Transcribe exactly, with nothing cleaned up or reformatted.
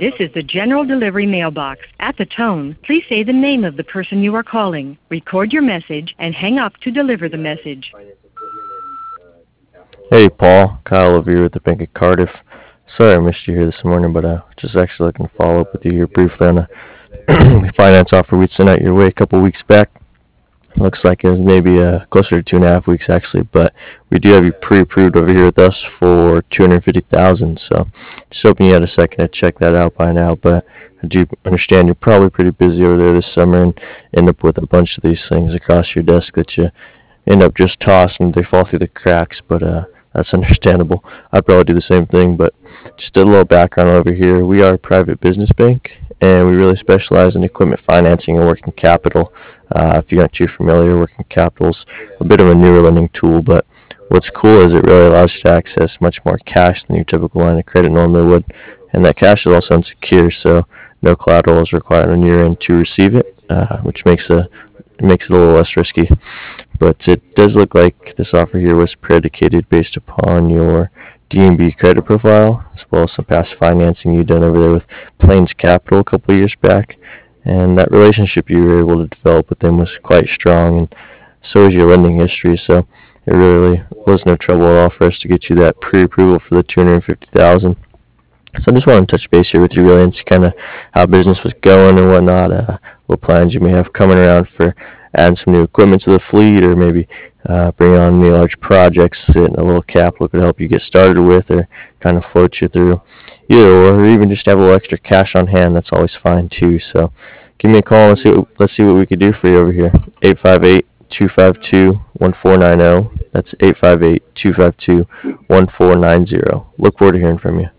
This is the general delivery mailbox. At the tone, please say the name of the person you are calling. Record your message and hang up to deliver the message. Hey Paul, Kyle over here with the Bank of Cardiff. Sorry I missed you here this morning, but uh, just actually looking to follow up with you here briefly on a finance offer we sent out your way a couple weeks back. Looks like it was maybe uh, closer to two and a half weeks actually, but we do have you pre-approved over here with us for two hundred fifty thousand. So just hoping you had a second to check that out by now. But I do understand you're probably pretty busy over there this summer and end up with a bunch of these things across your desk that you end up just tossing. They fall through the cracks, but uh, that's understandable. I'd probably do the same thing, but just a little background over here. We are a private business bank, and we really specialize in equipment financing and working capital. Uh, if you aren't too familiar, working capital's a bit of a newer lending tool, but what's cool is it really allows you to access much more cash than your typical line of credit normally would, and that cash is also unsecure, so no collateral is required on your end to receive it, uh, which makes a it makes it a little less risky. But it does look like this offer here was predicated based upon your D N B credit profile, as well as some past financing you've done over there with Plains Capital a couple of years back. And that relationship you were able to develop with them was quite strong, and so is your lending history. So it really was no trouble at all for us to get you that pre-approval for the two hundred fifty thousand dollars. So I just want to touch base here with you really and see kind of how business was going and whatnot, uh, what plans you may have coming around for adding some new equipment to the fleet, or maybe uh, bringing on any large projects that a little capital could help you get started with, or kind of float you through either, or even just have a little extra cash on hand. That's always fine too. So give me a call and see what, let's see what we could do for you over here. eight five eight, two five two, one four nine zero. That's eight five eight, two five two, one four nine zero. Look forward to hearing from you.